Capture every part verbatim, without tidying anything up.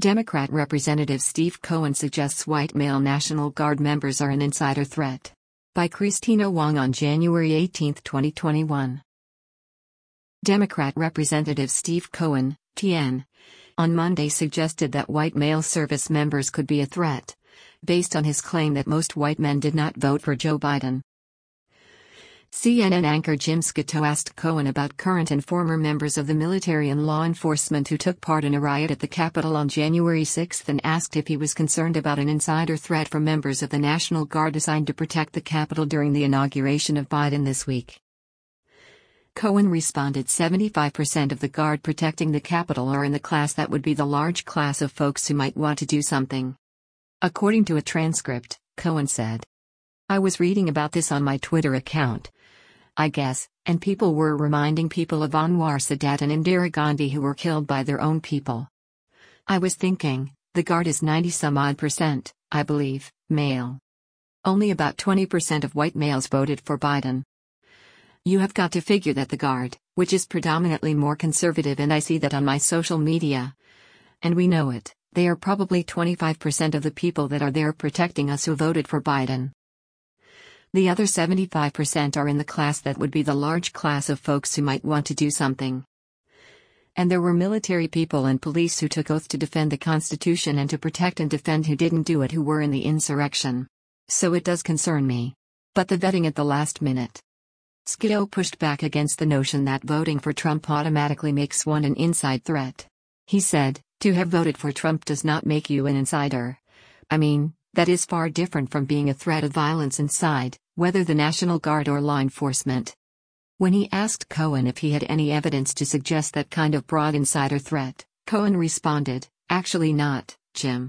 Democrat Representative Steve Cohen suggests white male National Guard members are an insider threat. By Christina Wong on January eighteenth, twenty twenty-one. Democrat Representative Steve Cohen, T N, on Monday suggested that white male service members could be a threat, based on his claim that most white men did not vote for Joe Biden. C N N anchor Jim Scotto asked Cohen about current and former members of the military and law enforcement who took part in a riot at the Capitol on January sixth and asked if he was concerned about an insider threat from members of the National Guard assigned to protect the Capitol during the inauguration of Biden this week. Cohen responded seventy-five percent of the Guard protecting the Capitol are in the class that would be the large class of folks who might want to do something. According to a transcript, Cohen said, "I was reading about this on my Twitter account, I guess, and people were reminding people of Anwar Sadat and Indira Gandhi who were killed by their own people. I was thinking, the Guard is ninety some odd percent, I believe, male. Only about twenty percent of white males voted for Biden. You have got to figure that the Guard, which is predominantly more conservative, and I see that on my social media, and we know it, they are probably twenty-five percent of the people that are there protecting us who voted for Biden. The other seventy-five percent are in the class that would be the large class of folks who might want to do something. And there were military people and police who took oath to defend the Constitution and to protect and defend who didn't do it, who were in the insurrection. So it does concern me. But the vetting at the last minute." Scotto pushed back against the notion that voting for Trump automatically makes one an inside threat. He said, "To have voted for Trump does not make you an insider. I mean, that is far different from being a threat of violence inside, whether the National Guard or law enforcement." When he asked Cohen if he had any evidence to suggest that kind of broad insider threat, Cohen responded, "Actually not, Jim.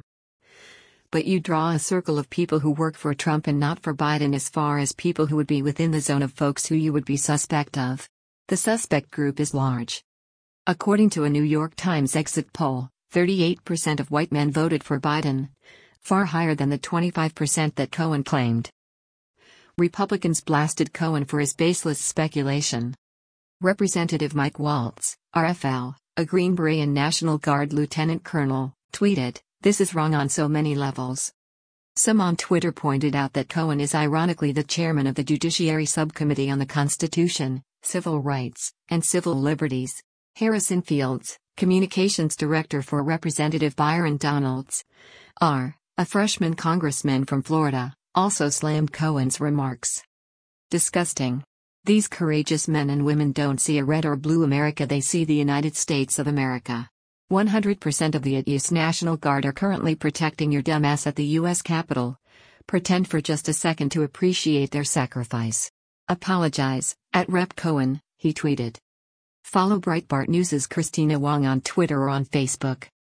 But you draw a circle of people who work for Trump and not for Biden as far as people who would be within the zone of folks who you would be suspect of. The suspect group is large." According to a New York Times exit poll, thirty-eight percent of white men voted for Biden, far higher than the twenty-five percent that Cohen claimed. Republicans blasted Cohen for his baseless speculation. Representative Mike Waltz, R F L, a Green Beret and National Guard lieutenant colonel, tweeted, "This is wrong on so many levels." Some on Twitter pointed out that Cohen is ironically the chairman of the Judiciary Subcommittee on the Constitution, Civil Rights, and Civil Liberties. Harrison Fields, communications director for Representative Byron Donalds, R., a freshman congressman from Florida, also slammed Cohen's remarks. "Disgusting. These courageous men and women don't see a red or blue America, they see the United States of America. one hundred percent of the U S National Guard are currently protecting your dumbass at the U S Capitol. Pretend for just a second to appreciate their sacrifice. Apologize, at Rep Cohen," he tweeted. Follow Breitbart News' Christina Wong on Twitter or on Facebook.